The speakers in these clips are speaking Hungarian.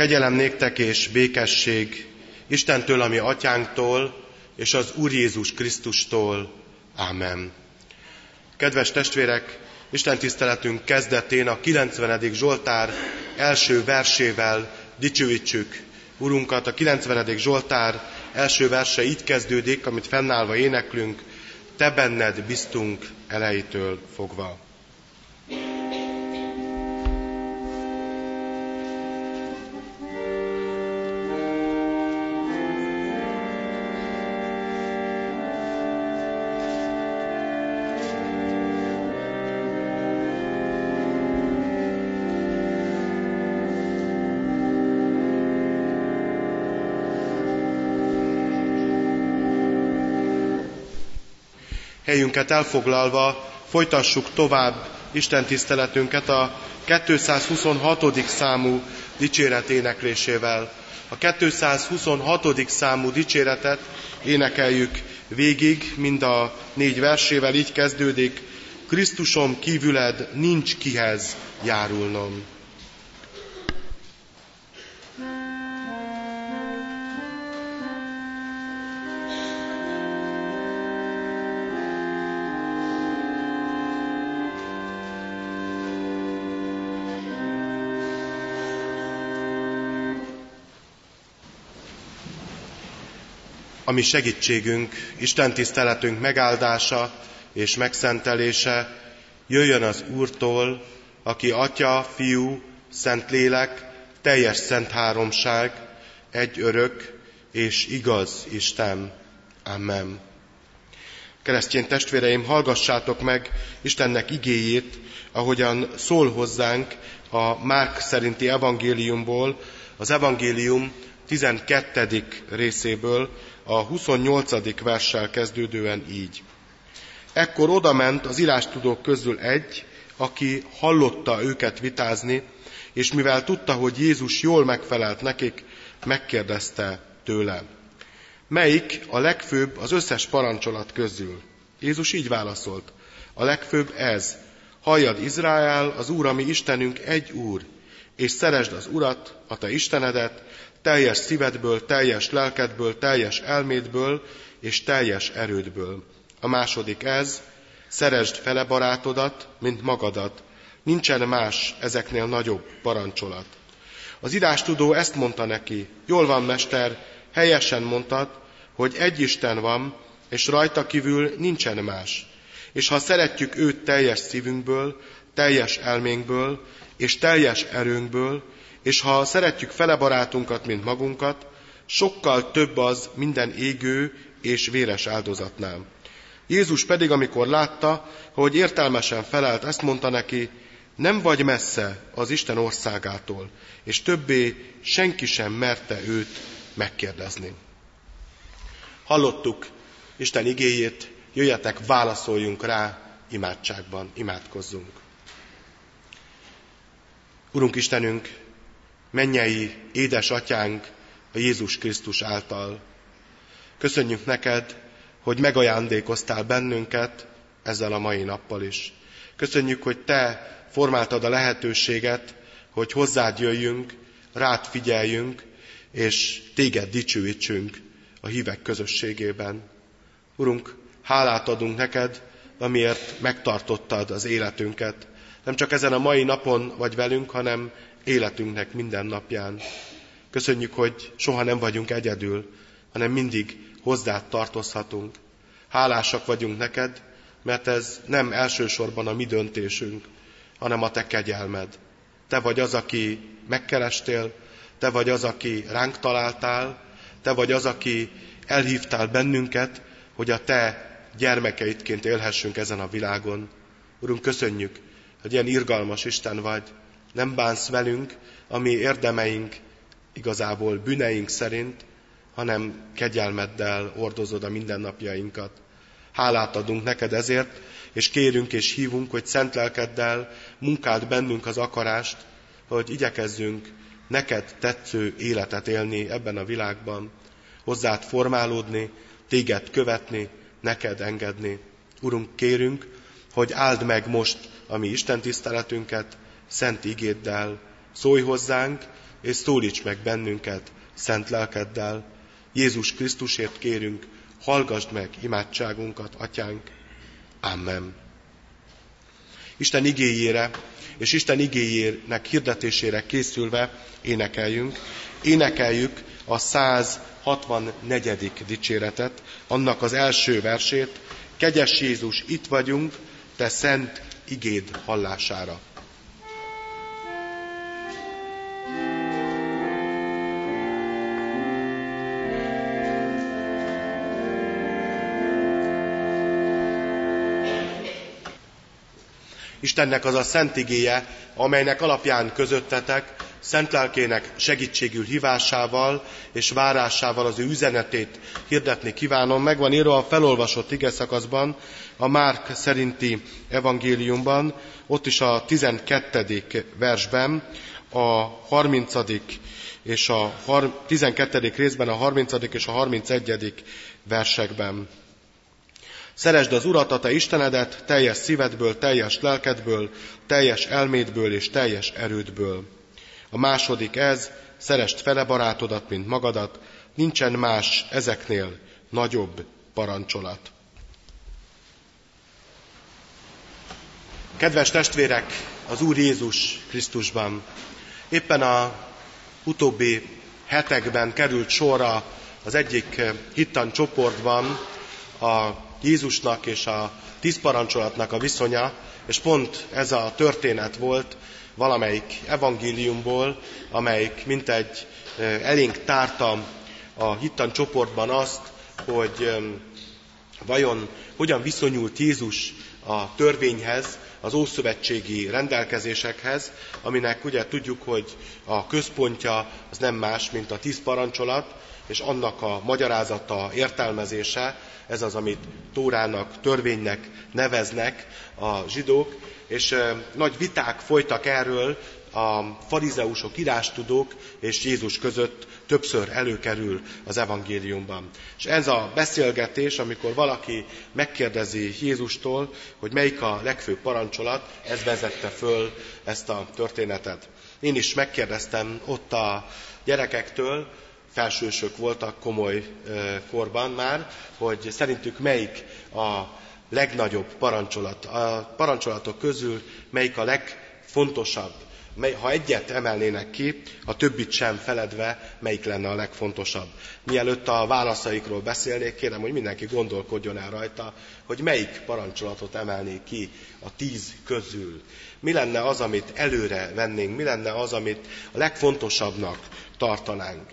Kegyelem néktek és békesség Istentől, ami atyánktól, és az Úr Jézus Krisztustól. Ámen. Kedves testvérek, Isten tiszteletünk kezdetén a 90. Zsoltár első versével dicsőítsük Urunkat. A 90. Zsoltár első verse így kezdődik, amit fennállva éneklünk: Te benned biztunk elejétől fogva. Helyünket elfoglalva folytassuk tovább Isten tiszteletünket a 226. számú dicséret éneklésével. A 226. számú dicséretet énekeljük végig, mind a 4 versével, így kezdődik: Krisztusom kívüled nincs kihez járulnom. Ami segítségünk, Isten tiszteletünk megáldása és megszentelése jöjjön az Úrtól, aki Atya, Fiú, Szentlélek, teljes szent háromság, egy örök és igaz Isten. Amen. Keresztény testvéreim, hallgassátok meg Istennek igéjét, ahogyan szól hozzánk a Márk szerinti evangéliumból, az evangélium 12. részéből, a 28. verssel kezdődően így. Ekkor odament az írástudók közül egy, aki hallotta őket vitázni, és mivel tudta, hogy Jézus jól megfelelt nekik, megkérdezte tőle: melyik a legfőbb az összes parancsolat közül? Jézus így válaszolt: a legfőbb ez: halljad Izrael, az Úr, ami Istenünk egy Úr, és szeresd az Urat, a te Istenedet, teljes szívedből, teljes lelkedből, teljes elmédből és teljes erődből. A második ez: szeresd fele barátodat, mint magadat. Nincsen más ezeknél nagyobb parancsolat. Az írástudó ezt mondta neki: jól van, mester, helyesen mondtad, hogy egy Isten van, és rajta kívül nincsen más. És ha szeretjük őt teljes szívünkből, teljes elménkből és teljes erőnkből, és ha szeretjük fele barátunkat, mint magunkat, sokkal több az minden égő és véres áldozatnál. Jézus pedig, amikor látta, hogy értelmesen felelt, ezt mondta neki: nem vagy messze az Isten országától, és többé senki sem merte őt megkérdezni. Hallottuk Isten igéjét, jöjjetek, válaszoljunk rá imádságban, imádkozzunk. Urunk Istenünk, mennyei édesatyánk a Jézus Krisztus által. Köszönjük neked, hogy megajándékoztál bennünket ezzel a mai nappal is. Köszönjük, hogy te formáltad a lehetőséget, hogy hozzád jöjjünk, rád figyeljünk, és téged dicsőítsünk a hívek közösségében. Urunk, hálát adunk neked, amiért megtartottad az életünket. Nem csak ezen a mai napon vagy velünk, hanem életünknek minden napján. Köszönjük, hogy soha nem vagyunk egyedül, hanem mindig hozzád tartozhatunk. Hálásak vagyunk neked, mert ez nem elsősorban a mi döntésünk, hanem a te kegyelmed. Te vagy az, aki megkerestél, te vagy az, aki ránk találtál, te vagy az, aki elhívtál bennünket, hogy a te gyermekeidként élhessünk ezen a világon. Urunk, köszönjük, hogy ilyen irgalmas Isten vagy, nem bánsz velünk, a mi érdemeink, igazából bűneink szerint, hanem kegyelmeddel ordozod a mindennapjainkat. Hálát adunk neked ezért, és kérünk és hívunk, hogy szent lelkeddel munkáld bennünk az akarást, hogy igyekezzünk neked tetsző életet élni ebben a világban, hozzád formálódni, téged követni, neked engedni. Urunk, kérünk, hogy áld meg most a mi istentiszteletünket szent igéddel. Szólj hozzánk, és szólíts meg bennünket szent lelkeddel. Jézus Krisztusért kérünk, hallgasd meg imádságunkat, Atyánk. Amen. Isten igéjére és Isten igéjének hirdetésére készülve énekeljük a 164. dicséretet, annak az első versét: Kegyes Jézus, itt vagyunk, te szent igéd hallására. Istennek az a szent igéje, amelynek alapján közöttetek, szent lelkének segítségül hívásával és várásával az ő üzenetét hirdetni kívánom. Meg van írva a felolvasott igeszakaszban, a Márk szerinti evangéliumban, ott is a 12. versben, a 30. és a 12. részben, a 30. és a 31. versekben. Szeresd az Urat, a te Istenedet, teljes szívedből, teljes lelkedből, teljes elmédből és teljes erődből. A második ez: szeresd fele barátodat, mint magadat, nincsen más ezeknél nagyobb parancsolat. Kedves testvérek, az Úr Jézus Krisztusban! Éppen a utóbbi hetekben került sorra az egyik hittan csoportban a Jézusnak és a 10 parancsolatnak a viszonya, és pont ez a történet volt valamelyik evangéliumból, amelyik mintegy elénk tárta a hittan csoportban azt, hogy vajon hogyan viszonyult Jézus a törvényhez, az ószövetségi rendelkezésekhez, aminek ugye tudjuk, hogy a központja az nem más, mint a 10 parancsolat, és annak a magyarázata, értelmezése, ez az, amit Tórának, törvénynek neveznek a zsidók, és nagy viták folytak erről, a farizeusok, írástudók és Jézus között többször előkerül az evangéliumban. És ez a beszélgetés, amikor valaki megkérdezi Jézustól, hogy melyik a legfőbb parancsolat, ez vezette föl ezt a történetet. Én is megkérdeztem ott a gyerekektől, felsősök voltak komoly korban már, hogy szerintük melyik a legnagyobb parancsolat. A parancsolatok közül melyik a legfontosabb. Ha egyet emelnének ki, a többit sem feledve, melyik lenne a legfontosabb. Mielőtt a válaszaikról beszélnék, kérem, hogy mindenki gondolkodjon el rajta, hogy melyik parancsolatot emelnék ki a 10 közül. Mi lenne az, amit előre vennénk, mi lenne az, amit a legfontosabbnak tartanánk.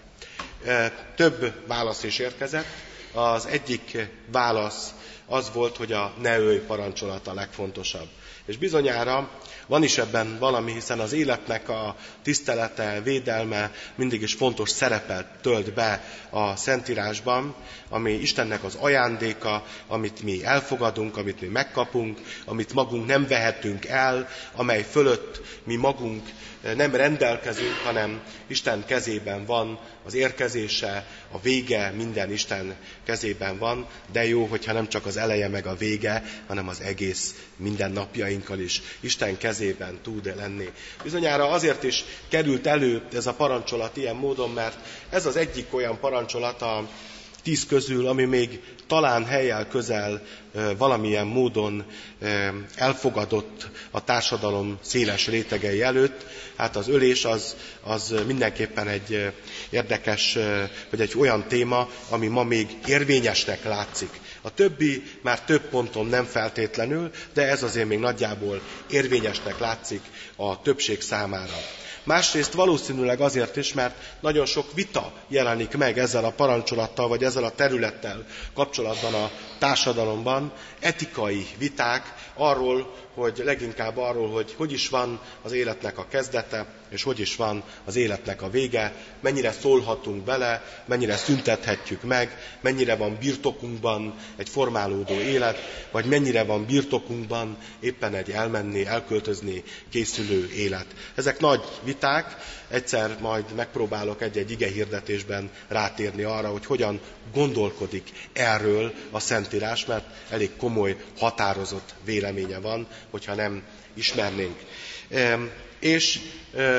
Több válasz is érkezett. Az egyik válasz az volt, hogy a ne ölj parancsolat a legfontosabb. És bizonyára van is ebben valami, hiszen az életnek a tisztelete, védelme mindig is fontos szerepet tölt be a Szentírásban, ami Istennek az ajándéka, amit mi elfogadunk, amit mi megkapunk, amit magunk nem vehetünk el, amely fölött mi magunk nem rendelkezünk, hanem Isten kezében van az érkezése, a vége, minden Isten kezében van, de jó, hogyha nem csak az eleje meg a vége, hanem az egész mindennapjainkkal is Isten kezében tud lenni. Bizonyára azért is került elő ez a parancsolat ilyen módon, mert ez az egyik olyan parancsolat a 10 közül, ami még talán hellyel közel valamilyen módon elfogadott a társadalom széles rétegei előtt. Hát az ölés az mindenképpen egy érdekes, vagy egy olyan téma, ami ma még érvényesnek látszik. A többi már több ponton nem feltétlenül, de ez azért még nagyjából érvényesnek látszik a többség számára. Másrészt valószínűleg azért is, mert nagyon sok vita jelenik meg ezzel a parancsolattal, vagy ezzel a területtel kapcsolatban a társadalomban, etikai viták arról, hogy leginkább arról, hogy is van az életnek a kezdete, és hogy is van az életnek a vége, mennyire szólhatunk bele, mennyire szüntethetjük meg, mennyire van birtokunkban egy formálódó élet, vagy mennyire van birtokunkban éppen egy elmenni, elköltözni készülő élet. Ezek nagy viták, egyszer majd megpróbálok egy-egy igehirdetésben rátérni arra, hogy hogyan gondolkodik erről a Szentírás, mert elég komoly, határozott véleménye van, hogyha nem ismernénk. És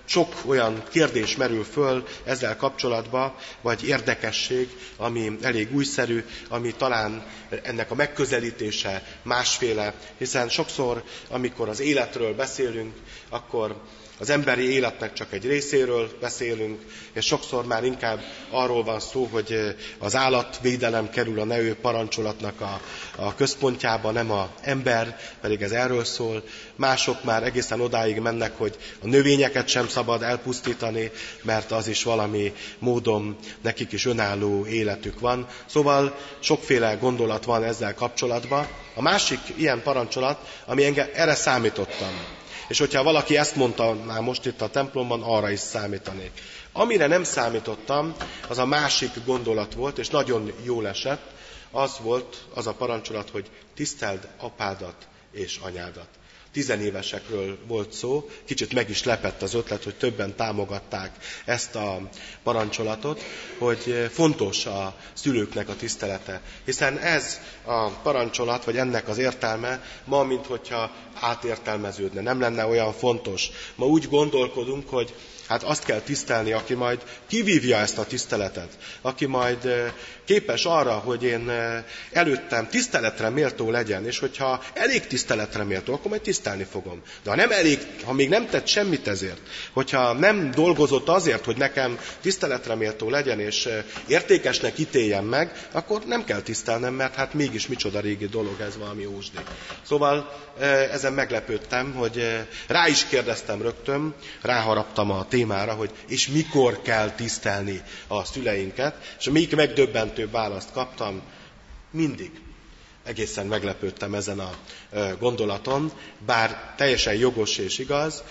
sok olyan kérdés merül föl ezzel kapcsolatban, vagy érdekesség, ami elég újszerű, ami talán ennek a megközelítése másféle, hiszen sokszor, amikor az életről beszélünk, akkor az emberi életnek csak egy részéről beszélünk, és sokszor már inkább arról van szó, hogy az állatvédelem kerül a neő parancsolatnak a központjába, nem az ember, pedig ez erről szól. Mások már egészen odáig mennek, hogy a növényeket sem szabad elpusztítani, mert az is valami módon nekik is önálló életük van. Szóval sokféle gondolat van ezzel kapcsolatban. A másik ilyen parancsolat, ami engem erre számítottam. És hogyha valaki ezt mondta már most itt a templomban, arra is számítanék. Amire nem számítottam, az a másik gondolat volt, és nagyon jól esett, az volt az a parancsolat, hogy tiszteld apádat és anyádat. 10 évesekről volt szó, kicsit meg is lepett az ötlet, hogy többen támogatták ezt a parancsolatot, hogy fontos a szülőknek a tisztelete. Hiszen ez a parancsolat, vagy ennek az értelme ma, minthogyha átértelmeződne, nem lenne olyan fontos. Ma úgy gondolkodunk, hogy hát azt kell tisztelni, aki majd kivívja ezt a tiszteletet, aki majd képes arra, hogy én előttem tiszteletre méltó legyen, és hogyha elég tiszteletre méltó, akkor majd tisztelni fogom. De ha nem elég, ha még nem tett semmit ezért, hogyha nem dolgozott azért, hogy nekem tiszteletre méltó legyen, és értékesnek ítéljem meg, akkor nem kell tisztelnem, mert hát mégis micsoda régi dolog ez, valami ósdi. Szóval ezen meglepődtem, hogy rá is kérdeztem rögtön, ráharaptam a témára, hogy és mikor kell tisztelni a szüleinket, és még megdöbbentőbb választ kaptam, mindig. Egészen meglepődtem ezen a gondolaton, bár teljesen jogos és igaz,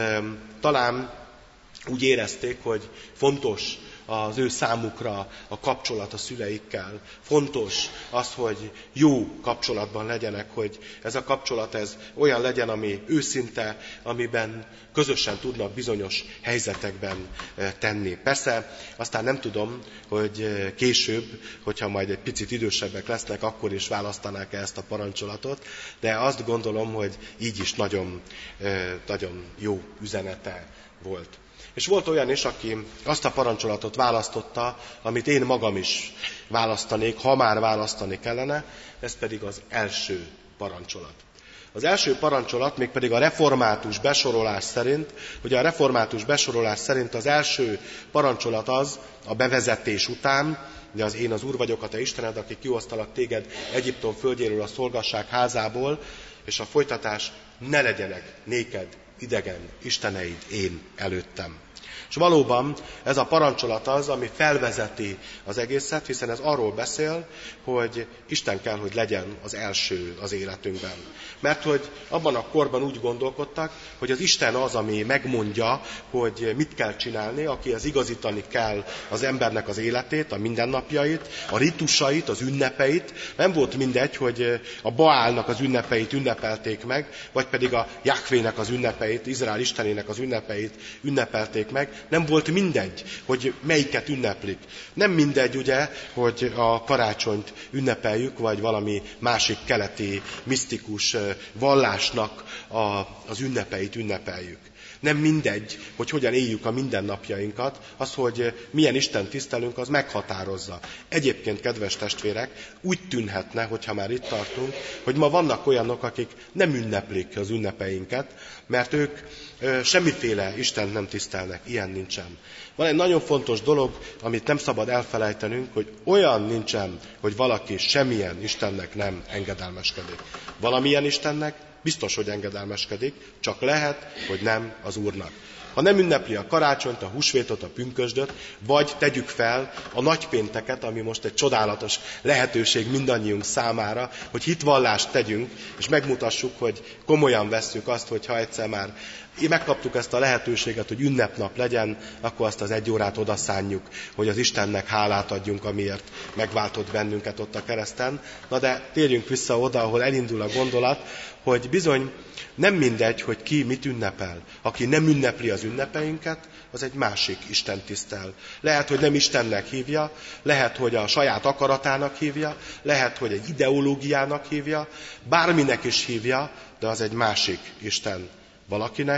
talán úgy érezték, hogy fontos az ő számukra a kapcsolat a szüleikkel. Fontos az, hogy jó kapcsolatban legyenek, hogy ez a kapcsolat ez olyan legyen, ami őszinte, amiben közösen tudnak bizonyos helyzetekben tenni. Persze, aztán nem tudom, hogy később, hogyha majd egy picit idősebbek lesznek, akkor is választanák ezt a parancsolatot, de azt gondolom, hogy így is nagyon, nagyon jó üzenete volt. És volt olyan is, aki azt a parancsolatot választotta, amit én magam is választanék, ha már választani kellene, ez pedig az első parancsolat. Az első parancsolat mégpedig a református besorolás szerint, ugye a református besorolás szerint az első parancsolat az a bevezetés után, ugye az én az Úr vagyok, a te Istened, aki kihoztalak téged Egyiptom földjéről, a szolgasság házából, és a folytatás, ne legyenek néked idegen isteneid én előttem. És valóban ez a parancsolat az, ami felvezeti az egészet, hiszen ez arról beszél, hogy Isten kell, hogy legyen az első az életünkben. Mert hogy abban a korban úgy gondolkodtak, hogy az Isten az, ami megmondja, hogy mit kell csinálni, akihez igazítani kell az embernek az életét, a mindennapjait, a ritusait, az ünnepeit. Nem volt mindegy, hogy a Baálnak az ünnepeit ünnepelték meg, vagy pedig a Jahvének az ünnepeit, Izrael istenének az ünnepeit ünnepelték meg. Nem volt mindegy, hogy melyiket ünneplik. Nem mindegy, ugye, hogy a karácsonyt ünnepeljük, vagy valami másik keleti, misztikus vallásnak az ünnepeit ünnepeljük. Nem mindegy, hogy hogyan éljük a mindennapjainkat, az, hogy milyen Isten tisztelünk, az meghatározza. Egyébként, kedves testvérek, úgy tűnhetne, hogyha már itt tartunk, hogy ma vannak olyanok, akik nem ünneplik az ünnepeinket, mert ők semmiféle Istent nem tisztelnek, ilyen nincsen. Van egy nagyon fontos dolog, amit nem szabad elfelejtenünk, hogy olyan nincsen, hogy valaki semmilyen Istennek nem engedelmeskedik. Valamilyen Istennek biztos, hogy engedelmeskedik, csak lehet, hogy nem az Úrnak. Ha nem ünnepli a karácsonyt, a húsvétot, a pünkösdöt, vagy tegyük fel a nagypénteket, ami most egy csodálatos lehetőség mindannyiunk számára, hogy hitvallást tegyünk, és megmutassuk, hogy komolyan vesszük azt, hogy ha egyszer már megkaptuk ezt a lehetőséget, hogy ünnepnap legyen, akkor azt az 1 órát odaszánjuk, hogy az Istennek hálát adjunk, amiért megváltott bennünket ott a kereszten. Na de térjünk vissza oda, ahol elindul a gondolat, hogy bizony nem mindegy, hogy ki mit ünnepel. Aki nem ünnepli az ünnepeinket, az egy másik Isten tisztel. Lehet, hogy nem Istennek hívja, lehet, hogy a saját akaratának hívja, lehet, hogy egy ideológiának hívja, bárminek is hívja, de az egy másik Isten. Valakinek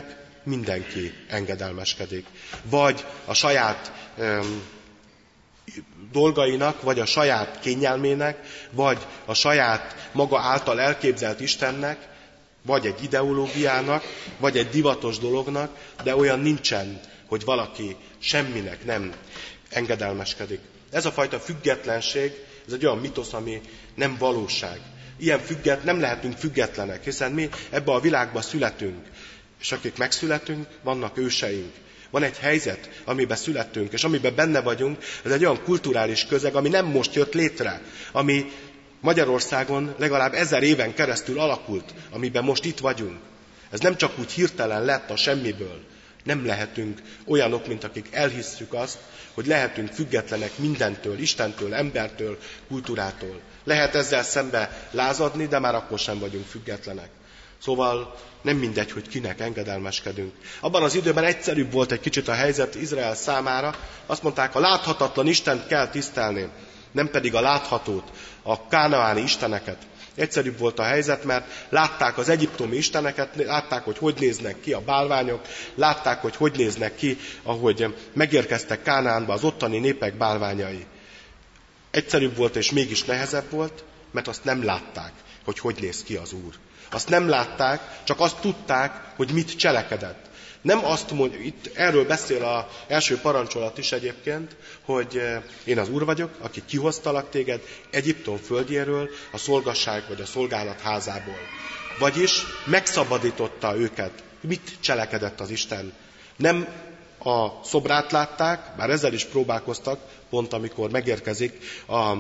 mindenki engedelmeskedik. Vagy a saját dolgainak, vagy a saját kényelmének, vagy a saját maga által elképzelt Istennek, vagy egy ideológiának, vagy egy divatos dolognak, de olyan nincsen, hogy valaki semminek nem engedelmeskedik. Ez a fajta függetlenség, ez egy olyan mitosz, ami nem valóság. Nem lehetünk függetlenek, hiszen mi ebbe a világba születünk, és akik megszületünk, vannak őseink. Van egy helyzet, amiben születtünk, és amiben benne vagyunk, ez egy olyan kulturális közeg, ami nem most jött létre, ami Magyarországon legalább 1000 éven keresztül alakult, amiben most itt vagyunk. Ez nem csak úgy hirtelen lett a semmiből. Nem lehetünk olyanok, mint akik elhisszük azt, hogy lehetünk függetlenek mindentől, Istentől, embertől, kultúrától. Lehet ezzel szembe lázadni, de már akkor sem vagyunk függetlenek. Szóval nem mindegy, hogy kinek engedelmeskedünk. Abban az időben egyszerűbb volt egy kicsit a helyzet Izrael számára. Azt mondták, a láthatatlan Istent kell tisztelni, nem pedig a láthatót, a kánaáni isteneket. Egyszerűbb volt a helyzet, mert látták az egyiptomi isteneket, látták, hogy néznek ki a bálványok, látták, hogy néznek ki, ahogy megérkeztek Kánaánba az ottani népek bálványai. Egyszerűbb volt és mégis nehezebb volt, mert azt nem látták, hogy néz ki az Úr. Azt nem látták, csak azt tudták, hogy mit cselekedett. Nem azt mondja, itt erről beszél az első parancsolat is egyébként, hogy én az Úr vagyok, aki kihoztalak téged Egyiptom földjéről, a szolgasság vagy a szolgálat házából. Vagyis megszabadította őket. Mit cselekedett az Isten? Nem a szobrát látták, bár ezzel is próbálkoztak, pont amikor megérkezik a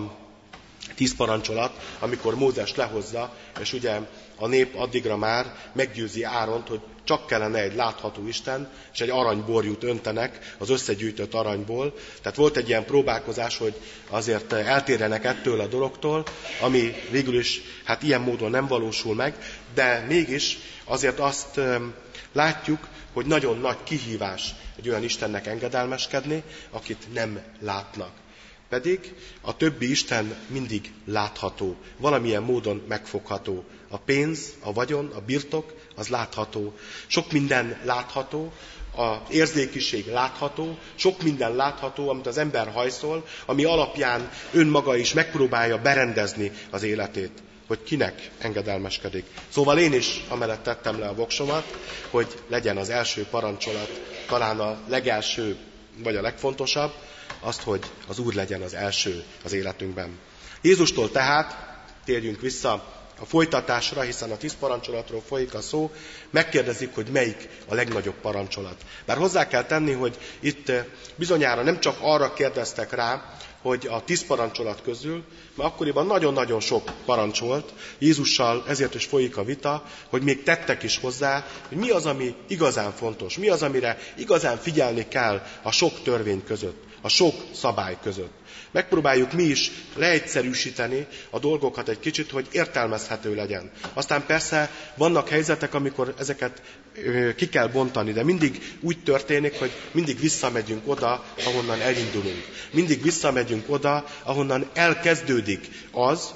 10 parancsolat, amikor Mózes lehozza, és ugye a nép addigra már meggyőzi Áront, hogy csak kellene egy látható Isten, és egy aranyborjút öntenek az összegyűjtött aranyból. Tehát volt egy ilyen próbálkozás, hogy azért eltérjenek ettől a dologtól, ami végül is hát ilyen módon nem valósul meg, de mégis azért azt látjuk, hogy nagyon nagy kihívás egy olyan Istennek engedelmeskedni, akit nem látnak. Pedig a többi Isten mindig látható, valamilyen módon megfogható. A pénz, a vagyon, a birtok, az látható. Sok minden látható, az érzékiség látható, sok minden látható, amit az ember hajszol, ami alapján önmaga is megpróbálja berendezni az életét, hogy kinek engedelmeskedik. Szóval én is amellett tettem le a voksomat, hogy legyen az első parancsolat, talán a legelső, vagy a legfontosabb, azt, hogy az Úr legyen az első az életünkben. Jézustól tehát, térjünk vissza a folytatásra, hiszen a 10 parancsolatról folyik a szó, megkérdezik, hogy melyik a legnagyobb parancsolat. Bár hozzá kell tenni, hogy itt bizonyára nem csak arra kérdeztek rá, hogy a 10 parancsolat közül, mert akkoriban nagyon-nagyon sok parancs volt, Jézussal ezért is folyik a vita, hogy még tettek is hozzá, hogy mi az, ami igazán fontos, mi az, amire igazán figyelni kell a sok törvény között, a sok szabály között. Megpróbáljuk mi is leegyszerűsíteni a dolgokat egy kicsit, hogy értelmezhető legyen. Aztán persze vannak helyzetek, amikor ezeket ki kell bontani, de mindig úgy történik, hogy mindig visszamegyünk oda, ahonnan elindulunk. Mindig visszamegyünk oda, ahonnan elkezdődik az,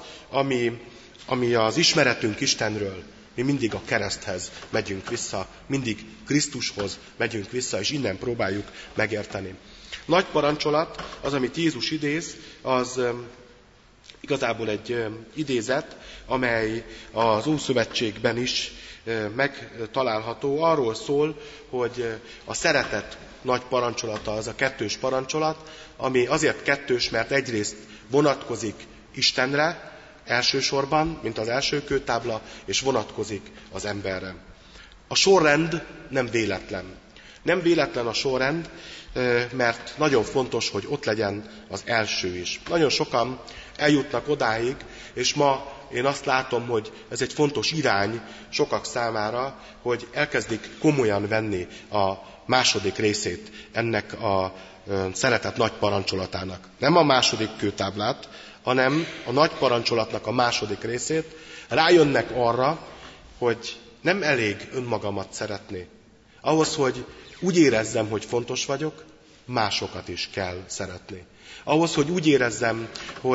ami az ismeretünk Istenről. Mi mindig a kereszthez megyünk vissza, mindig Krisztushoz megyünk vissza, és innen próbáljuk megérteni. Nagy parancsolat, az, amit Jézus idéz, az igazából egy idézet, amely az Ószövetségben is megtalálható. Arról szól, hogy a szeretet nagy parancsolata az a 2. parancsolat, ami azért 2, mert egyrészt vonatkozik Istenre elsősorban, mint az első kőtábla, és vonatkozik az emberre. A sorrend nem véletlen. Nem véletlen a sorrend, mert nagyon fontos, hogy ott legyen az első is. Nagyon sokan eljutnak odáig, és ma én azt látom, hogy ez egy fontos irány sokak számára, hogy elkezdik komolyan venni a második részét ennek a szeretet nagy parancsolatának. Nem a második kőtáblát, hanem a nagy parancsolatnak a második részét. Rájönnek arra, hogy nem elég önmagamat szeretni. Ahhoz, hogy úgy érezzem, hogy fontos vagyok, másokat is kell szeretni. Ahhoz, hogy úgy érezzem,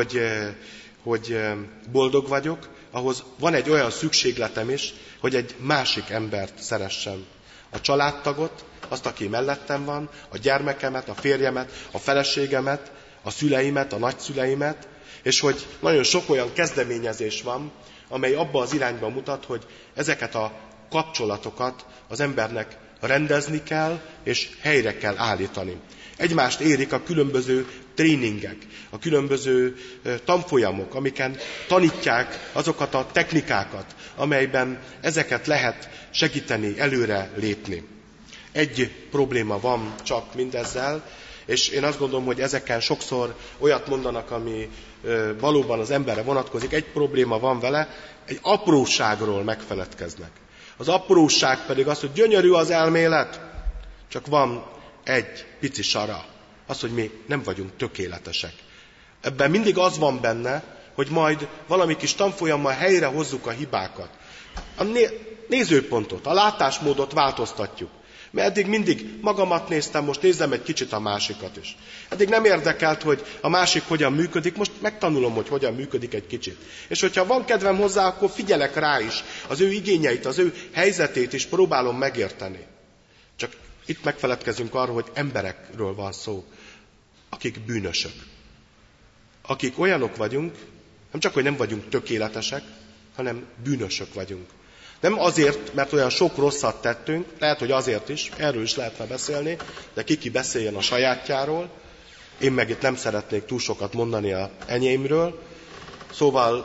hogy boldog vagyok, ahhoz van egy olyan szükségletem is, hogy egy másik embert szeressem. a családtagot, azt, aki mellettem van, a gyermekemet, a férjemet, a feleségemet, a szüleimet, a nagyszüleimet, és hogy nagyon sok olyan kezdeményezés van, amely abba az irányba mutat, hogy ezeket a kapcsolatokat az embernek rendezni kell, és helyre kell állítani. Egymást érik a különböző tréningek, a különböző tanfolyamok, amiken tanítják azokat a technikákat, amelyben ezeket lehet segíteni, előre lépni. Egy probléma van csak mindezzel, és én azt gondolom, hogy ezeken sokszor olyat mondanak, ami valóban az emberre vonatkozik. Egy probléma van vele, egy apróságról megfeledkeznek. Az apróság pedig az, hogy gyönyörű az elmélet, csak van egy pici sara, az, hogy mi nem vagyunk tökéletesek. Ebben mindig az van benne, hogy majd valami kis tanfolyammal helyre hozzuk a hibákat. A nézőpontot, a látásmódot változtatjuk. Mert eddig mindig magamat néztem, most nézem egy kicsit a másikat is. Eddig nem érdekelt, hogy a másik hogyan működik, most megtanulom, hogy hogyan működik egy kicsit. És hogyha van kedvem hozzá, akkor figyelek rá is, az ő igényeit, az ő helyzetét is próbálom megérteni. Csak itt megfeledkezünk arról, hogy emberekről van szó, akik bűnösök. Akik olyanok vagyunk, nem csak, hogy nem vagyunk tökéletesek, hanem bűnösök vagyunk. Nem azért, mert olyan sok rosszat tettünk, lehet, hogy azért is, erről is lehetne beszélni, de ki beszéljen a sajátjáról, én meg itt nem szeretnék túl sokat mondani az enyémről. Szóval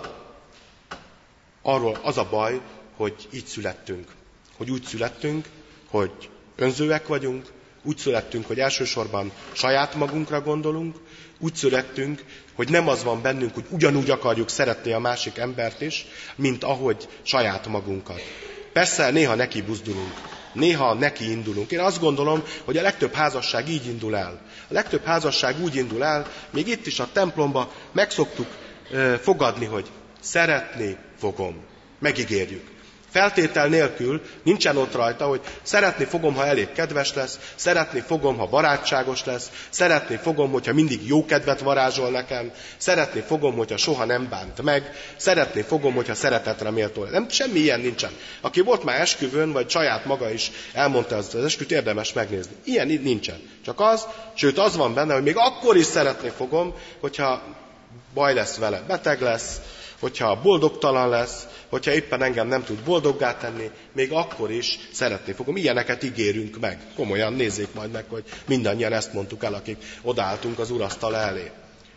arról az a baj, hogy így születtünk. Hogy úgy születtünk, hogy önzőek vagyunk, úgy születtünk, hogy elsősorban saját magunkra gondolunk, úgy születtünk, hogy nem az van bennünk, hogy ugyanúgy akarjuk szeretni a másik embert is, mint ahogy saját magunkat. Persze néha neki buzdulunk, néha neki indulunk. Én azt gondolom, hogy a legtöbb házasság így indul el. A legtöbb házasság úgy indul el, még itt is a templomba meg szoktuk fogadni, hogy szeretni fogom. Megígérjük. Feltétel nélkül nincsen ott rajta, hogy szeretni fogom, ha elég kedves lesz, szeretni fogom, ha barátságos lesz, szeretni fogom, hogyha mindig jó kedvet varázsol nekem, szeretni fogom, hogyha soha nem bánt meg, szeretni fogom, hogyha szeretetre méltó. Nem, semmi ilyen nincsen. Aki volt már esküvőn, vagy saját maga is elmondta az esküvőt, érdemes megnézni. Ilyen nincsen. Csak az, sőt az van benne, hogy még akkor is szeretni fogom, hogyha baj lesz vele, beteg lesz, hogyha boldogtalan lesz, hogyha éppen engem nem tud boldoggá tenni, még akkor is szeretni fogom. Ilyeneket ígérünk meg. Komolyan nézzék majd meg, hogy mindannyian ezt mondtuk el, akik odaálltunk az urasztala elé.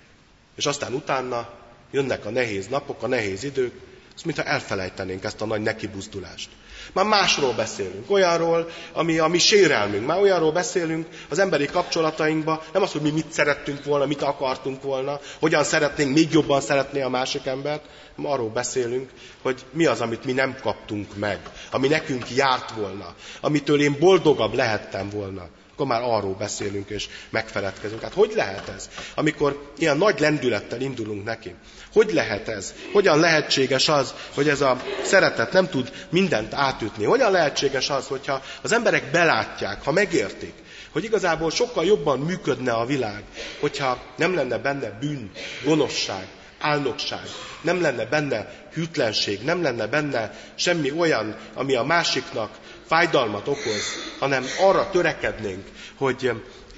És aztán utána jönnek a nehéz napok, a nehéz idők, azt mintha elfelejtenénk ezt a nagy nekibuzdulást. Már másról beszélünk, olyanról, ami a mi sérelmünk. Már olyanról beszélünk az emberi kapcsolatainkban, nem az, hogy mi mit szerettünk volna, mit akartunk volna, hogyan szeretnénk még jobban szeretni a másik embert, hanem arról beszélünk, hogy mi az, amit mi nem kaptunk meg, ami nekünk járt volna, amitől én boldogabb lehettem volna. Akkor már arról beszélünk és megfeledkezünk. Hát hogy lehet ez, amikor ilyen nagy lendülettel indulunk neki? Hogy lehet ez? Hogyan lehetséges az, hogy ez a szeretet nem tud mindent átütni? Hogyan lehetséges az, hogyha az emberek belátják, ha megértik, hogy igazából sokkal jobban működne a világ, hogyha nem lenne benne bűn, gonoszság, álnokság, nem lenne benne hűtlenség, nem lenne benne semmi olyan, ami a másiknak fájdalmat okoz, hanem arra törekednénk, hogy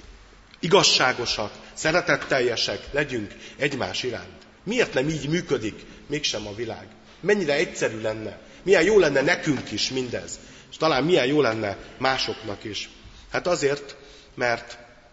igazságosak, szeretetteljesek legyünk egymás iránt. Miért nem így működik mégsem a világ? Mennyire egyszerű lenne? Milyen jó lenne nekünk is mindez? És talán milyen jó lenne másoknak is? Hát azért, mert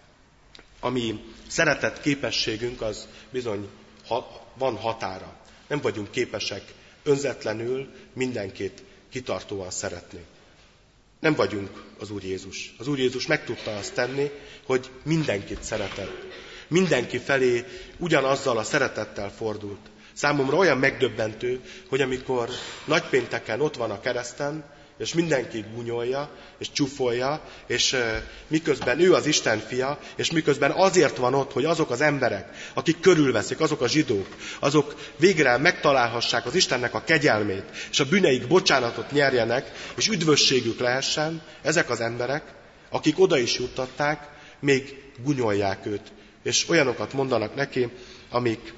a mi szeretet képességünk az bizony van határa. Nem vagyunk képesek önzetlenül mindenkit kitartóan szeretni. Nem vagyunk az Úr Jézus. Az Úr Jézus meg tudta azt tenni, hogy mindenkit szeretett. Mindenki felé ugyanazzal a szeretettel fordult. Számomra olyan megdöbbentő, hogy amikor nagypénteken ott van a kereszten, és mindenki gúnyolja, és csúfolja, és miközben ő az Isten fia, és miközben azért van ott, hogy azok az emberek, akik körülveszik, azok a zsidók, azok végre megtalálhassák az Istennek a kegyelmét, és a bűneik bocsánatot nyerjenek, és üdvösségük lehessen, ezek az emberek, akik oda is juttatták, még gúnyolják őt, és olyanokat mondanak neki, amik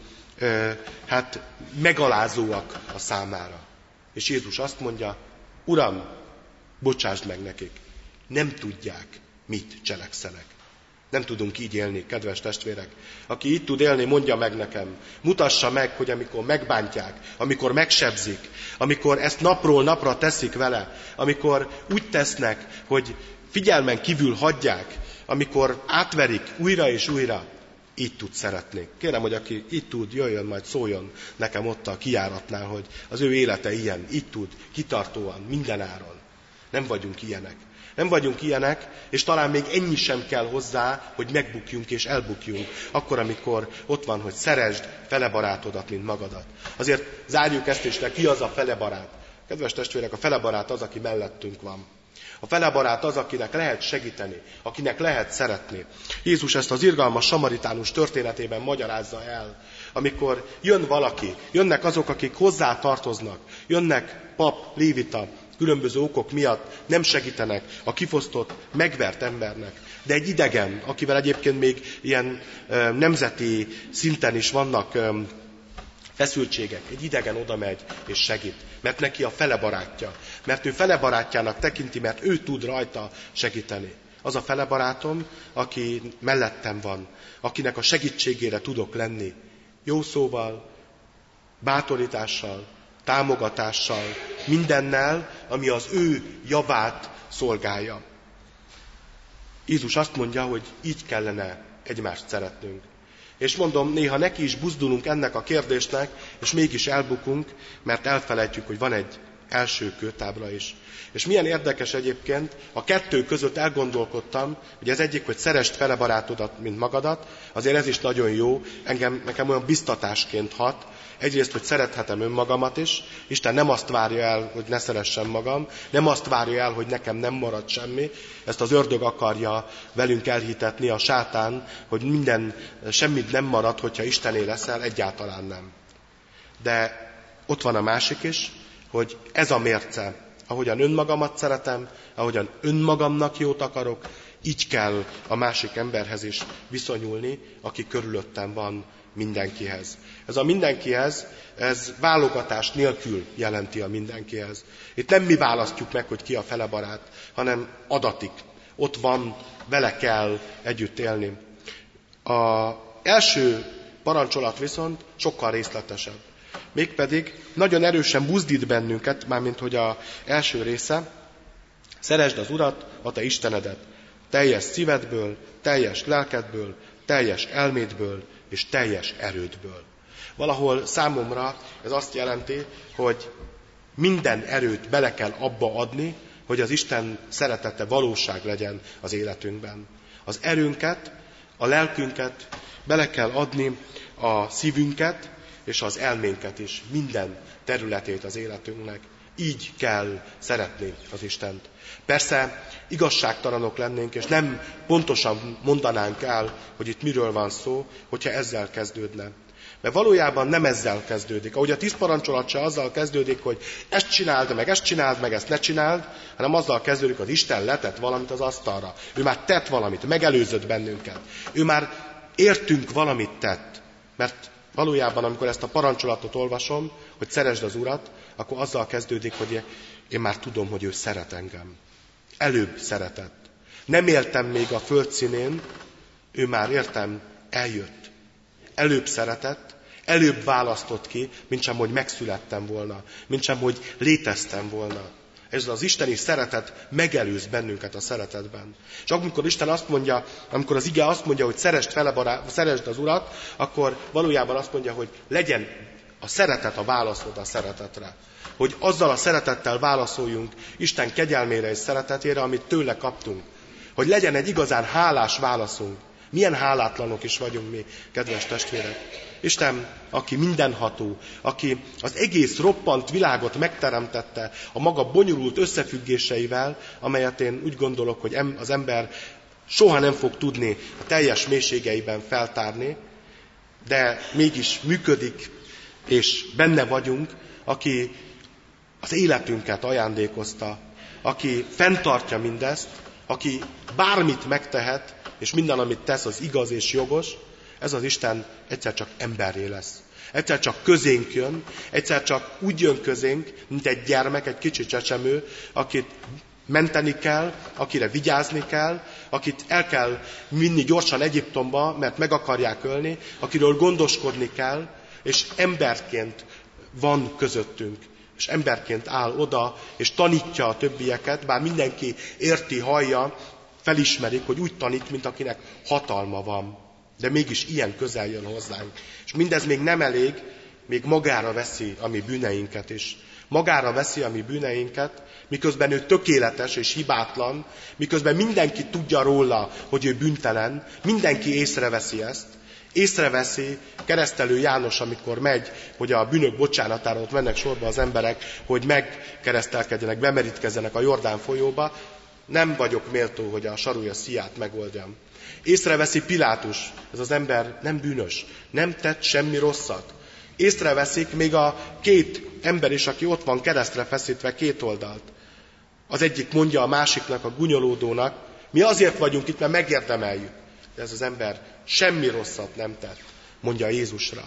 megalázóak a számára. És Jézus azt mondja, Uram, bocsásd meg nekik. nem tudják, mit cselekszenek. Nem tudunk így élni, kedves testvérek. Aki így tud élni, mondja meg nekem. Mutassa meg, hogy amikor megbántják, amikor megsebzik, amikor ezt napról napra teszik vele, amikor úgy tesznek, hogy figyelmen kívül hagyják, amikor átverik újra és újra, így tud szeretni. Kérem, hogy aki így tud, jöjjön, majd szóljon nekem ott a kijáratnál, hogy az ő élete ilyen, így tud, kitartóan, mindenáron. Nem vagyunk ilyenek. Nem vagyunk ilyenek, és talán még ennyi sem kell hozzá, hogy megbukjunk és elbukjunk. Akkor, amikor ott van, hogy szeresd fele barátodat, mint magadat. Azért zárjuk ezt is le, ki az a fele barát? Kedves testvérek, a fele barát az, aki mellettünk van. A fele barát az, akinek lehet segíteni, akinek lehet szeretni. Jézus ezt az irgalmas samaritánus történetében magyarázza el. Amikor jön valaki, jönnek azok, akik hozzá tartoznak, jönnek pap, lévita, különböző okok miatt nem segítenek a kifosztott, megvert embernek. De egy idegen, akivel egyébként még ilyen nemzeti szinten is vannak feszültségek, egy idegen oda megy és segít. Mert neki a fele barátja. Mert ő fele barátjának tekinti, mert ő tud rajta segíteni. Az a fele barátom, aki mellettem van, akinek a segítségére tudok lenni. Jó szóval, bátorítással, támogatással, mindennel, ami az ő javát szolgálja. Jézus azt mondja, hogy így kellene egymást szeretnünk. És mondom, néha neki is buzdulunk ennek a kérdésnek, és mégis elbukunk, mert elfelejtjük, hogy van egy első kőtábla is. És milyen érdekes egyébként, a kettő között elgondolkodtam, hogy ez egyik, hogy szeresd fele barátodat, mint magadat, azért ez is nagyon jó, nekem olyan biztatásként hat, egyrészt, hogy szerethetem önmagamat is, Isten nem azt várja el, hogy ne szeressem magam, nem azt várja el, hogy nekem nem marad semmi, ezt az ördög akarja velünk elhitetni, a sátán, hogy semmit nem marad, hogyha Istené leszel, egyáltalán nem. De ott van a másik is, hogy ez a mérce, ahogyan önmagamat szeretem, ahogyan önmagamnak jót akarok, így kell a másik emberhez is viszonyulni, aki körülöttem van, mindenkihez. Ez a mindenkihez, ez válogatás nélkül jelenti a mindenkihez. Itt nem mi választjuk meg, hogy ki a fele barát, hanem adatik. Ott van, vele kell együtt élni. Az első parancsolat viszont sokkal részletesebb. Mégpedig nagyon erősen buzdít bennünket, mármint hogy az első része, szeresd az Urat, a te Istenedet, teljes szívedből, teljes lelkedből, teljes elmédből és teljes erődből. Valahol számomra ez azt jelenti, hogy minden erőt bele kell abba adni, hogy az Isten szeretete valóság legyen az életünkben. Az erőnket, a lelkünket bele kell adni, a szívünket és az elménket is, minden területét az életünknek. Így kell szeretni az Istent. Persze igazságtalanok lennénk, és nem pontosan mondanánk el, hogy itt miről van szó, hogyha ezzel kezdődne. Mert valójában nem ezzel kezdődik. Ahogy a 10 parancsolat se azzal kezdődik, hogy ezt csináld, meg ezt ne csináld, hanem azzal kezdődik, hogy Isten letett valamit az asztalra. Ő már tett valamit, megelőzött bennünket. Ő már értünk valamit tett. Mert valójában, amikor ezt a parancsolatot olvasom, hogy szeresd az Urat, akkor azzal kezdődik, hogy én már tudom, hogy ő szeret engem. Előbb szeretett. Nem éltem még a föld színén, ő már értem, eljött. Előbb szeretett, előbb választott ki, mintsem, hogy megszülettem volna, mintsem, hogy léteztem volna. Ez az isteni szeretet megelőz bennünket a szeretetben. És amikor Isten azt mondja, amikor az ige azt mondja, hogy szeresd az Urat, akkor valójában azt mondja, hogy legyen a szeretet a válaszod a szeretetre. Hogy azzal a szeretettel válaszoljunk Isten kegyelmére és szeretetére, amit tőle kaptunk. Hogy legyen egy igazán hálás válaszunk. Milyen hálátlanok is vagyunk mi, kedves testvérek. Isten, aki mindenható, aki az egész roppant világot megteremtette a maga bonyolult összefüggéseivel, amelyet én úgy gondolok, hogy az ember soha nem fog tudni a teljes mélységeiben feltárni, de mégis működik, és benne vagyunk, aki az életünket ajándékozta, aki fenntartja mindezt, aki bármit megtehet, és minden, amit tesz, az igaz és jogos, ez az Isten egyszer csak emberré lesz. Egyszer csak közénk jön, egyszer csak úgy jön közénk, mint egy gyermek, egy kicsi csecsemő, akit menteni kell, akire vigyázni kell, akit el kell vinni gyorsan Egyiptomba, mert meg akarják ölni, akiről gondoskodni kell, és emberként van közöttünk, és emberként áll oda, és tanítja a többieket, bár mindenki érti, hallja, felismerik, hogy úgy tanít, mint akinek hatalma van. De mégis ilyen közel jön hozzánk. És mindez még nem elég, még magára veszi a mi bűneinket is. Magára veszi a mi bűneinket, miközben ő tökéletes és hibátlan, miközben mindenki tudja róla, hogy ő bűntelen, mindenki észreveszi ezt. Észreveszi Keresztelő János, amikor megy, hogy a bűnök bocsánatára ott mennek sorba az emberek, hogy megkeresztelkedjenek, bemerítkezzenek a Jordán folyóba, nem vagyok méltó, hogy a sarúja szíját megoldjam. Észreveszi Pilátus, ez az ember nem bűnös, nem tett semmi rosszat. Észreveszik még a két ember is, aki ott van keresztre feszítve két oldalt. Az egyik mondja a másiknak, a gúnyolódónak, mi azért vagyunk itt, mert megérdemeljük. De ez az ember semmi rosszat nem tett, mondja Jézusra.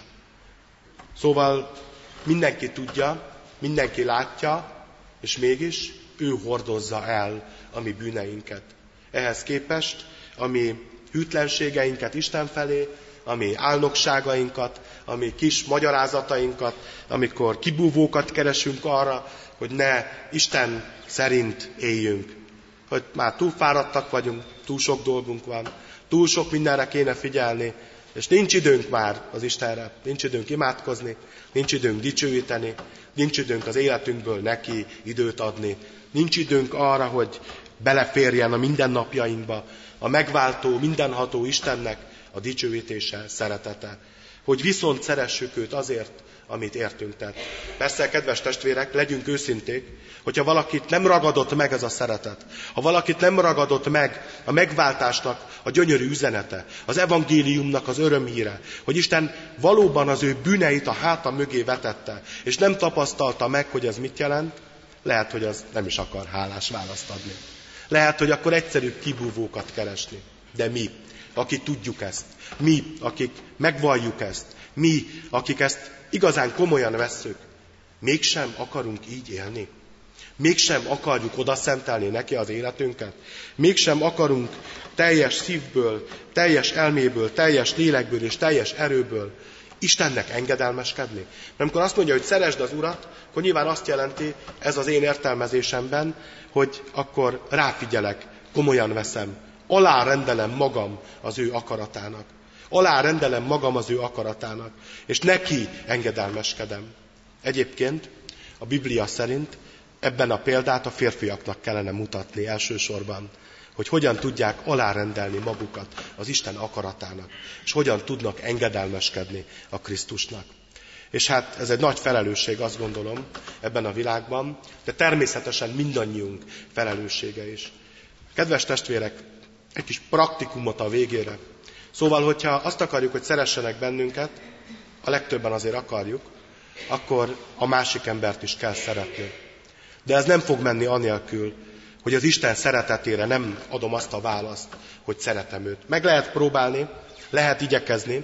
Szóval mindenki tudja, mindenki látja, és mégis ő hordozza el a mi bűneinket. Ehhez képest a mi hűtlenségeinket Isten felé, a mi álnokságainkat, a mi kis magyarázatainkat, amikor kibúvókat keresünk arra, hogy ne Isten szerint éljünk. Hogy már túl fáradtak vagyunk, túl sok dolgunk van, túl sok mindenre kéne figyelni, és nincs időnk már az Istenre, nincs időnk imádkozni, nincs időnk dicsőíteni, nincs időnk az életünkből neki időt adni, nincs időnk arra, hogy beleférjen a mindennapjainkba a megváltó, mindenható Istennek a dicsőítése, szeretete. Hogy viszont szeressük őt azért, amit értünk tett. Persze, kedves testvérek, legyünk őszinték, hogyha valakit nem ragadott meg ez a szeretet, ha valakit nem ragadott meg a megváltásnak a gyönyörű üzenete, az evangéliumnak az örömhíre, hogy Isten valóban az ő bűneit a háta mögé vetette, és nem tapasztalta meg, hogy ez mit jelent, lehet, hogy az nem is akar hálás választ adni. Lehet, hogy akkor egyszerűbb kibúvókat keresni. De mi, akik tudjuk ezt, mi, akik megvalljuk ezt, mi, akik ezt igazán komolyan vesszük, mégsem akarunk így élni. Mégsem akarjuk odaszentelni neki az életünket. Mégsem akarunk teljes szívből, teljes elméből, teljes lélekből és teljes erőből Istennek engedelmeskedni. Mert amikor azt mondja, hogy szeresd az Urat, akkor nyilván azt jelenti, ez az én értelmezésemben, hogy akkor ráfigyelek, komolyan veszem, alárendelem magam az ő akaratának. Alárendelem magam az ő akaratának, és neki engedelmeskedem. Egyébként a Biblia szerint ebben a példát a férfiaknak kellene mutatni elsősorban, hogy hogyan tudják alárendelni magukat az Isten akaratának, és hogyan tudnak engedelmeskedni a Krisztusnak. És hát ez egy nagy felelősség, azt gondolom, ebben a világban, de természetesen mindannyiunk felelőssége is. Kedves testvérek, egy kis praktikumot a végére. Szóval, hogyha azt akarjuk, hogy szeressenek bennünket, a legtöbben azért akarjuk, akkor a másik embert is kell szeretni. De ez nem fog menni anélkül, hogy az Isten szeretetére nem adom azt a választ, hogy szeretem őt. Meg lehet próbálni, lehet igyekezni,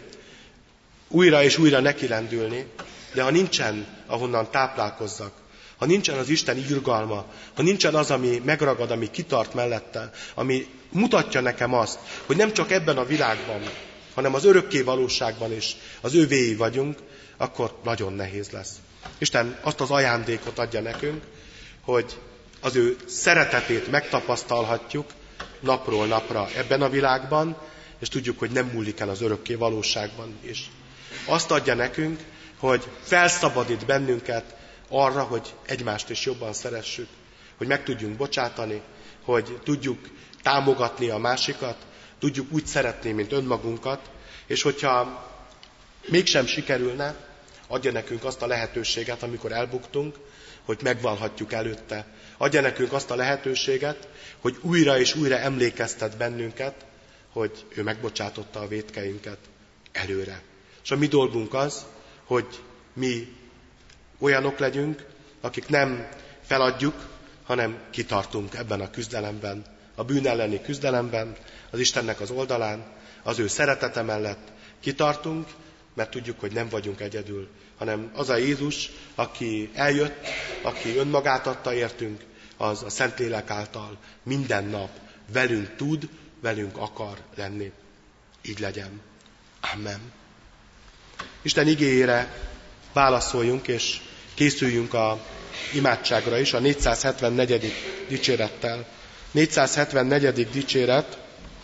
újra és újra nekilendülni, de ha nincsen, ahonnan táplálkozzak, ha nincsen az Isten irgalma, ha nincsen az, ami megragad, ami kitart mellette, ami mutatja nekem azt, hogy nem csak ebben a világban, hanem az örökké valóságban is az övéi vagyunk, akkor nagyon nehéz lesz. Isten azt az ajándékot adja nekünk, hogy az ő szeretetét megtapasztalhatjuk napról napra ebben a világban, és tudjuk, hogy nem múlik el az örökké valóságban is. Azt adja nekünk, hogy felszabadít bennünket arra, hogy egymást is jobban szeressük, hogy meg tudjunk bocsátani, hogy tudjuk támogatni a másikat, tudjuk úgy szeretni, mint önmagunkat, és hogyha mégsem sikerülne, adja nekünk azt a lehetőséget, amikor elbuktunk, hogy megvallhatjuk előtte. Adja nekünk azt a lehetőséget, hogy újra és újra emlékeztet bennünket, hogy ő megbocsátotta a vétkeinket előre. És a mi dolgunk az, hogy mi olyanok legyünk, akik nem feladjuk, hanem kitartunk ebben a küzdelemben, a bűn elleni küzdelemben, az Istennek az oldalán, az ő szeretete mellett kitartunk, mert tudjuk, hogy nem vagyunk egyedül, hanem az a Jézus, aki eljött, aki önmagát adta értünk, az a Szentlélek által minden nap velünk tud, velünk akar lenni. Így legyen. Amen. Isten igéjére válaszoljunk, és készüljünk a imádságra is, a 474. dicsérettel. 474. dicséret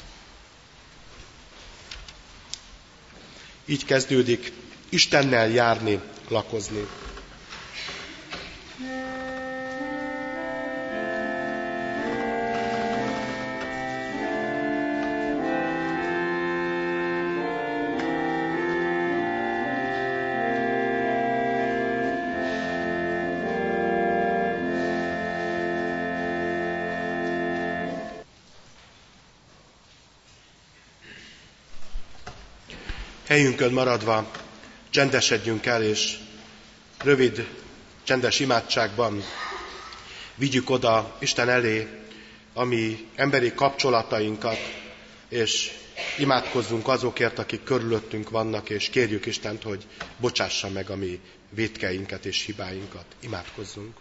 így kezdődik: Istennel járni, lakozni. Helyünkön maradva csendesedjünk el, és rövid, csendes imádságban vigyük oda Isten elé a mi emberi kapcsolatainkat, és imádkozzunk azokért, akik körülöttünk vannak, és kérjük Istent, hogy bocsássa meg a mi vétkeinket és hibáinkat. Imádkozzunk.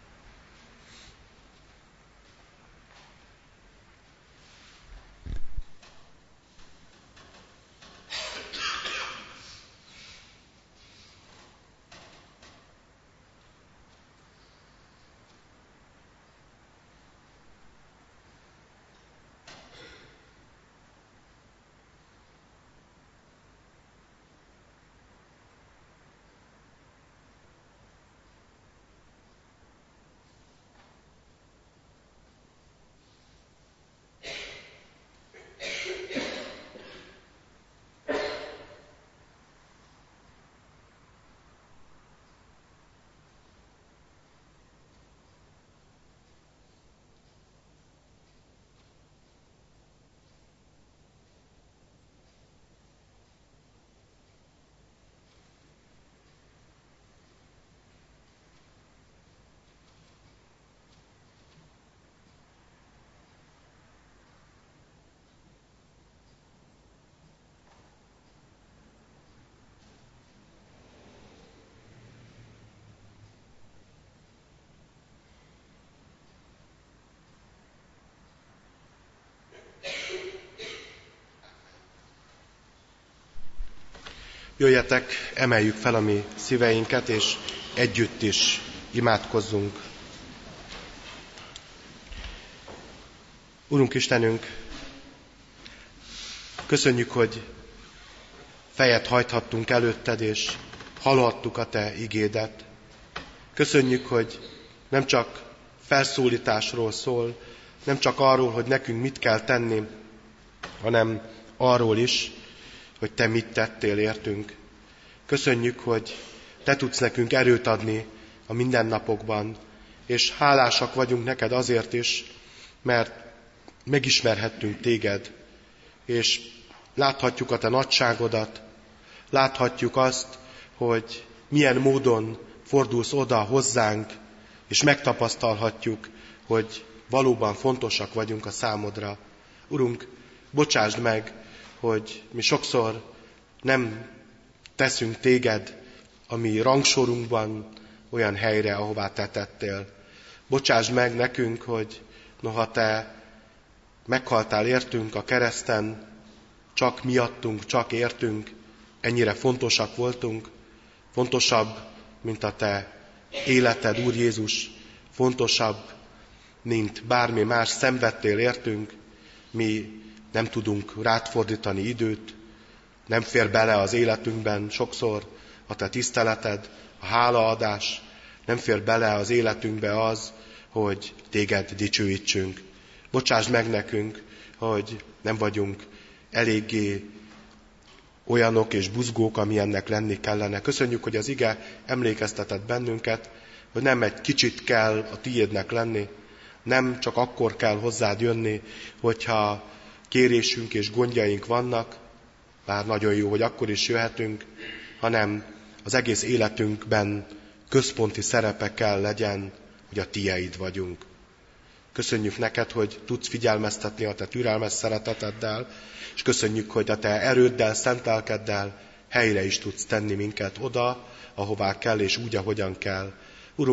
Jöjjetek, emeljük fel a mi szíveinket, és együtt is imádkozzunk. Urunk Istenünk, köszönjük, hogy fejet hajthattunk előtted, és hallhattuk a Te igédet. Köszönjük, hogy nem csak felszólításról szól, nem csak arról, hogy nekünk mit kell tenni, hanem arról is, hogy Te mit tettél értünk. Köszönjük, hogy Te tudsz nekünk erőt adni a mindennapokban, és hálásak vagyunk neked azért is, mert megismerhettünk Téged, és láthatjuk a Te nagyságodat, láthatjuk azt, hogy milyen módon fordulsz oda hozzánk, és megtapasztalhatjuk, hogy valóban fontosak vagyunk a számodra. Urunk, bocsásd meg, hogy mi sokszor nem teszünk Téged a mi rangsorunkban olyan helyre, ahová Te tettél. Bocsásd meg nekünk, hogy noha Te meghaltál értünk a kereszten, csak miattunk, csak értünk, ennyire fontosak voltunk, fontosabb, mint a Te életed, Úr Jézus, fontosabb, mint bármi más, szenvedtél értünk, mi nem tudunk rád fordítani időt, nem fér bele az életünkben sokszor a Te tiszteleted, a hálaadás, nem fér bele az életünkbe az, hogy Téged dicsőítsünk. Bocsásd meg nekünk, hogy nem vagyunk eléggé olyanok és buzgók, amilyennek lenni kellene. Köszönjük, hogy az ige emlékeztetett bennünket, hogy nem egy kicsit kell a tiédnek lenni, nem csak akkor kell hozzád jönni, hogyha kérésünk és gondjaink vannak, bár nagyon jó, hogy akkor is jöhetünk, hanem az egész életünkben központi szerepe kell legyen, hogy a Tieid vagyunk. Köszönjük neked, hogy tudsz figyelmeztetni a Te türelmes szereteteddel, és köszönjük, hogy a Te erőddel, szent lelkeddel helyre is tudsz tenni minket oda, ahová kell, és úgy, ahogyan kell. Urunk,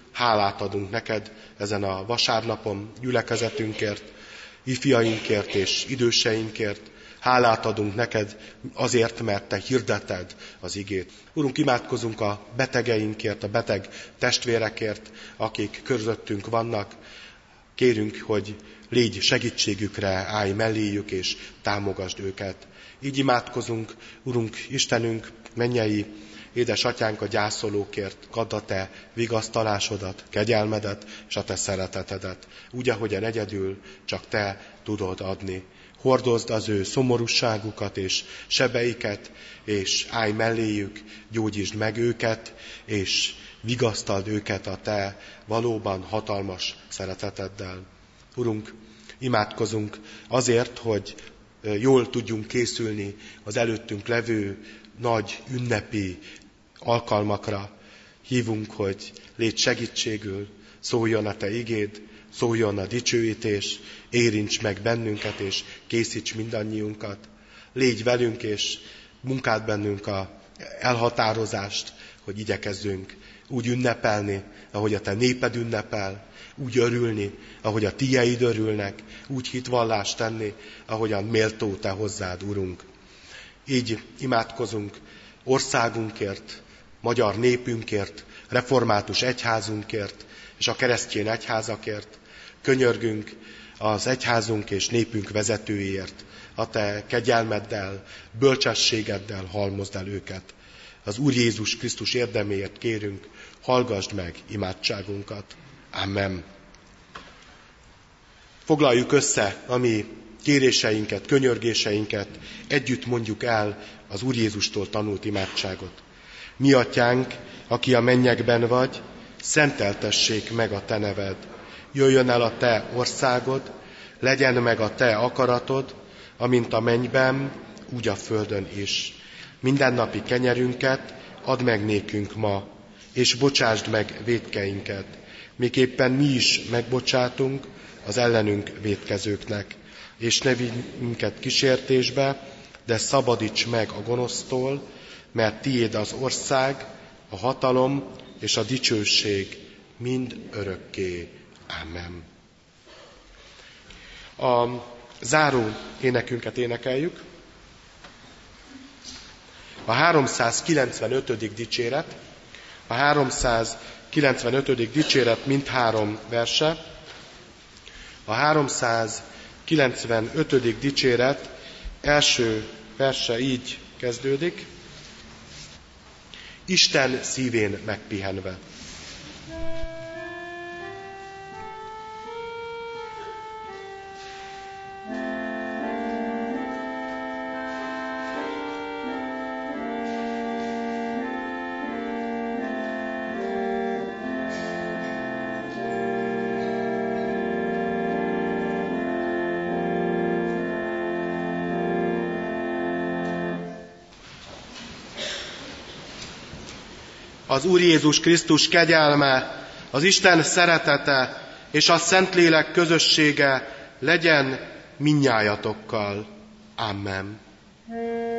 hálát adunk neked ezen a vasárnapon gyülekezetünkért, ifjainkért és időseinkért. Hálát adunk neked azért, mert te hirdeted az igét. Urunk, imádkozunk a betegeinkért, a beteg testvérekért, akik közöttünk vannak. Kérünk, hogy légy segítségükre, állj melléjük és támogasd őket. Így imádkozunk, Urunk, Istenünk, mennyei édesatyánk, a gyászolókért, add a te vigasztalásodat, kegyelmedet és a te szeretetedet, úgy, ahogyan egyedül csak te tudod adni. Hordozd az ő szomorúságukat és sebeiket, és állj melléjük, gyógyítsd meg őket, és vigasztald őket a te valóban hatalmas szereteteddel. Urunk, imádkozunk azért, hogy jól tudjunk készülni az előttünk levő nagy ünnepi alkalmakra. Hívunk, hogy légy segítségül, szóljon a te igéd, szóljon a dicsőítés, érints meg bennünket, és készíts mindannyiunkat. Légy velünk, és munkáld bennünk a elhatározást, hogy igyekezzünk úgy ünnepelni, ahogy a te néped ünnepel, úgy örülni, ahogy a tieid örülnek, úgy hitvallást tenni, ahogyan méltó te hozzád, Urunk. Így imádkozunk országunkért, magyar népünkért, református egyházunkért, és a keresztény egyházakért. Könyörgünk az egyházunk és népünk vezetőiért. A te kegyelmeddel, bölcsességeddel halmozd el őket. Az Úr Jézus Krisztus érdeméért kérünk, hallgasd meg imádságunkat. Amen. Foglaljuk össze a mi kéréseinket, könyörgéseinket, együtt mondjuk el az Úr Jézustól tanult imádságot. Mi atyánk, aki a mennyekben vagy, szenteltessék meg a te neved. Jöjjön el a te országod, legyen meg a te akaratod, amint a mennyben, úgy a földön is. Mindennapi kenyerünket add meg nékünk ma, és bocsásd meg vétkeinket, miképpen mi is megbocsátunk az ellenünk vétkezőknek. És ne vigy minket kísértésbe, de szabadíts meg a gonosztól, mert tiéd az ország, a hatalom és a dicsőség mind örökké. Amen. A záró énekünket énekeljük. A 395. dicséret. A 395. dicséret mindhárom verse. A 395. dicséret első verse így kezdődik. Isten szívén megpihenve. Az Úr Jézus Krisztus kegyelme, az Isten szeretete és a Szentlélek közössége legyen mindnyájatokkal. Amen.